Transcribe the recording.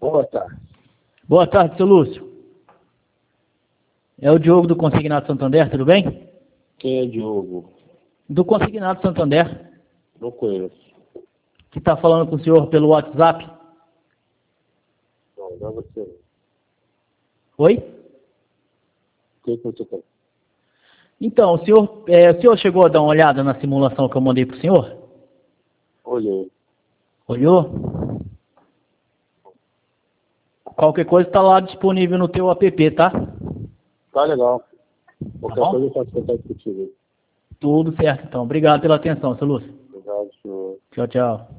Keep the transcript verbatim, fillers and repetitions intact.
Boa tarde. Boa tarde, seu Lúcio. É o Diogo do Consignado Santander, tudo bem? Quem é Diogo? Do Consignado Santander. Não conheço. Que está falando com o senhor pelo WhatsApp. Não, não é você. Oi? O que, que você quer? Então, o senhor, é, o senhor chegou a dar uma olhada na simulação que eu mandei para o senhor? Olhei. Olhou? Qualquer coisa está lá disponível no teu app, tá? Tá legal. Qualquer bom? coisa eu faço contato contigo. Tudo certo, então. Obrigado pela atenção, seu Lúcio. Obrigado, senhor. Tchau, tchau.